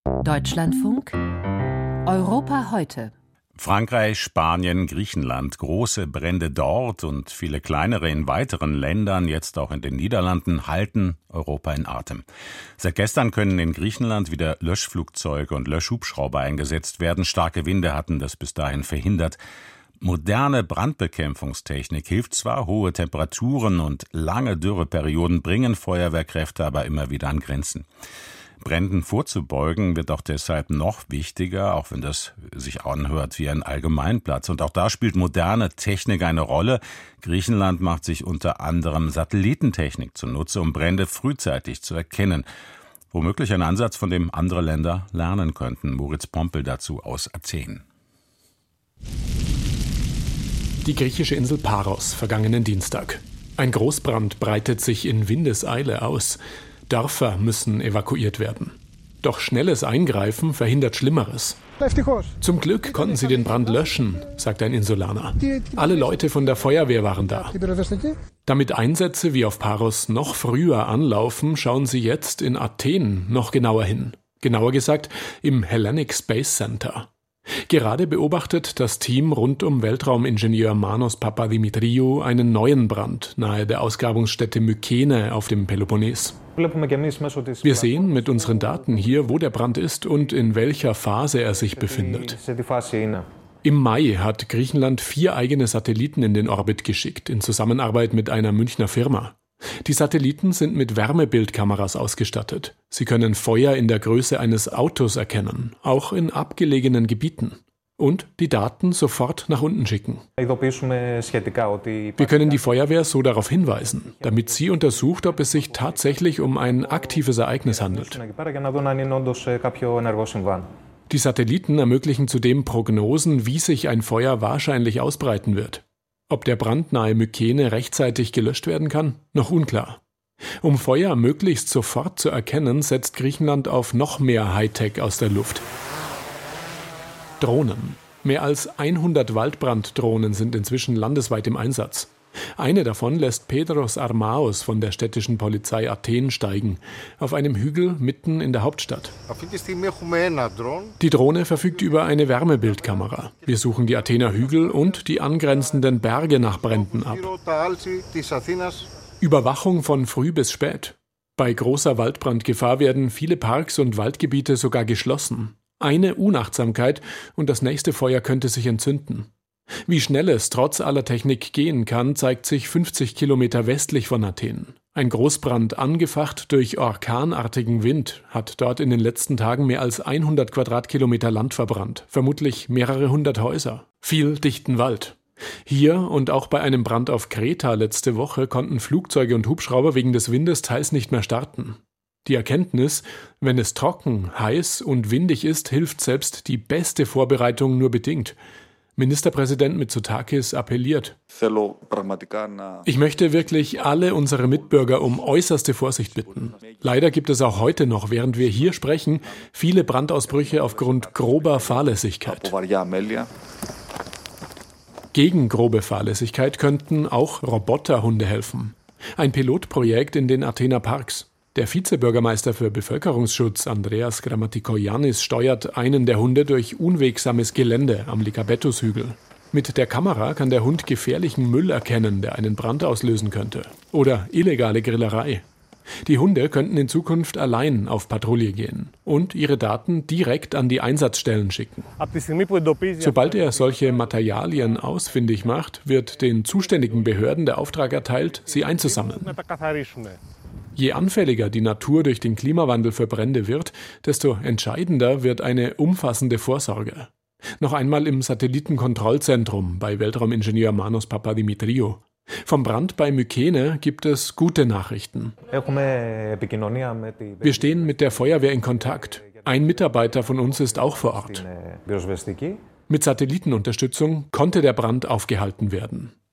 Deutschlandfunk Europa heute. Frankreich, Spanien, Griechenland, große Brände dort und viele kleinere in weiteren Ländern, jetzt auch in den Niederlanden, halten Europa in Atem. Seit gestern können in Griechenland wieder Löschflugzeuge und Löschhubschrauber eingesetzt werden. Starke Winde hatten das bis dahin verhindert. Moderne Brandbekämpfungstechnik hilft zwar, hohe Temperaturen und lange Dürreperioden bringen Feuerwehrkräfte aber immer wieder an Grenzen. Bränden vorzubeugen wird auch deshalb noch wichtiger, auch wenn das sich anhört wie ein Allgemeinplatz. Und auch da spielt moderne Technik eine Rolle. Griechenland macht sich unter anderem Satellitentechnik zunutze, um Brände frühzeitig zu erkennen. Womöglich ein Ansatz, von dem andere Länder lernen könnten. Moritz Pompel dazu aus Athen. Die griechische Insel Paros, vergangenen Dienstag. Ein Großbrand breitet sich in Windeseile aus. Dörfer müssen evakuiert werden. Doch schnelles Eingreifen verhindert Schlimmeres. Zum Glück konnten sie den Brand löschen, sagt ein Insulaner. Alle Leute von der Feuerwehr waren da. Damit Einsätze wie auf Paros noch früher anlaufen, schauen sie jetzt in Athen noch genauer hin. Genauer gesagt im Hellenic Space Center. Gerade beobachtet das Team rund um Weltraumingenieur Manos Papadimitriou einen neuen Brand nahe der Ausgrabungsstätte Mykene auf dem Peloponnes. Wir sehen mit unseren Daten hier, wo der Brand ist und in welcher Phase er sich befindet. Im Mai hat Griechenland 4 eigene Satelliten in den Orbit geschickt, in Zusammenarbeit mit einer Münchner Firma. Die Satelliten sind mit Wärmebildkameras ausgestattet. Sie können Feuer in der Größe eines Autos erkennen, auch in abgelegenen Gebieten. Und die Daten sofort nach unten schicken. Wir können die Feuerwehr so darauf hinweisen, damit sie untersucht, ob es sich tatsächlich um ein aktives Ereignis handelt. Die Satelliten ermöglichen zudem Prognosen, wie sich ein Feuer wahrscheinlich ausbreiten wird. Ob der Brand nahe Mykene rechtzeitig gelöscht werden kann, noch unklar. Um Feuer möglichst sofort zu erkennen, setzt Griechenland auf noch mehr Hightech aus der Luft. Drohnen. Mehr als 100 Waldbranddrohnen sind inzwischen landesweit im Einsatz. Eine davon lässt Pedros Armaos von der städtischen Polizei Athen steigen, auf einem Hügel mitten in der Hauptstadt. Die Drohne verfügt über eine Wärmebildkamera. Wir suchen die Athener Hügel und die angrenzenden Berge nach Bränden ab. Überwachung von früh bis spät. Bei großer Waldbrandgefahr werden viele Parks und Waldgebiete sogar geschlossen. Eine Unachtsamkeit und das nächste Feuer könnte sich entzünden. Wie schnell es trotz aller Technik gehen kann, zeigt sich 50 Kilometer westlich von Athen. Ein Großbrand, angefacht durch orkanartigen Wind, hat dort in den letzten Tagen mehr als 100 Quadratkilometer Land verbrannt, vermutlich mehrere hundert Häuser, viel dichten Wald. Hier und auch bei einem Brand auf Kreta letzte Woche konnten Flugzeuge und Hubschrauber wegen des Windes teils nicht mehr starten. Die Erkenntnis, wenn es trocken, heiß und windig ist, hilft selbst die beste Vorbereitung nur bedingt. Ministerpräsident Mitsotakis appelliert: Ich möchte wirklich alle unsere Mitbürger um äußerste Vorsicht bitten. Leider gibt es auch heute noch, während wir hier sprechen, viele Brandausbrüche aufgrund grober Fahrlässigkeit. Gegen grobe Fahrlässigkeit könnten auch Roboterhunde helfen. Ein Pilotprojekt in den Athener Parks. Der Vizebürgermeister für Bevölkerungsschutz, Andreas Grammatikoyannis, steuert einen der Hunde durch unwegsames Gelände am Lykabetos-Hügel. Mit der Kamera kann der Hund gefährlichen Müll erkennen, der einen Brand auslösen könnte. Oder illegale Grillerei. Die Hunde könnten in Zukunft allein auf Patrouille gehen und ihre Daten direkt an die Einsatzstellen schicken. Sobald er solche Materialien ausfindig macht, wird den zuständigen Behörden der Auftrag erteilt, sie einzusammeln. Je anfälliger die Natur durch den Klimawandel für Brände wird, desto entscheidender wird eine umfassende Vorsorge. Noch einmal im Satellitenkontrollzentrum bei Weltraumingenieur Manos Papadimitriou. Vom Brand bei Mykene gibt es gute Nachrichten. Wir stehen mit der Feuerwehr in Kontakt. Ein Mitarbeiter von uns ist auch vor Ort. Mit Satellitenunterstützung konnte der Brand aufgehalten werden.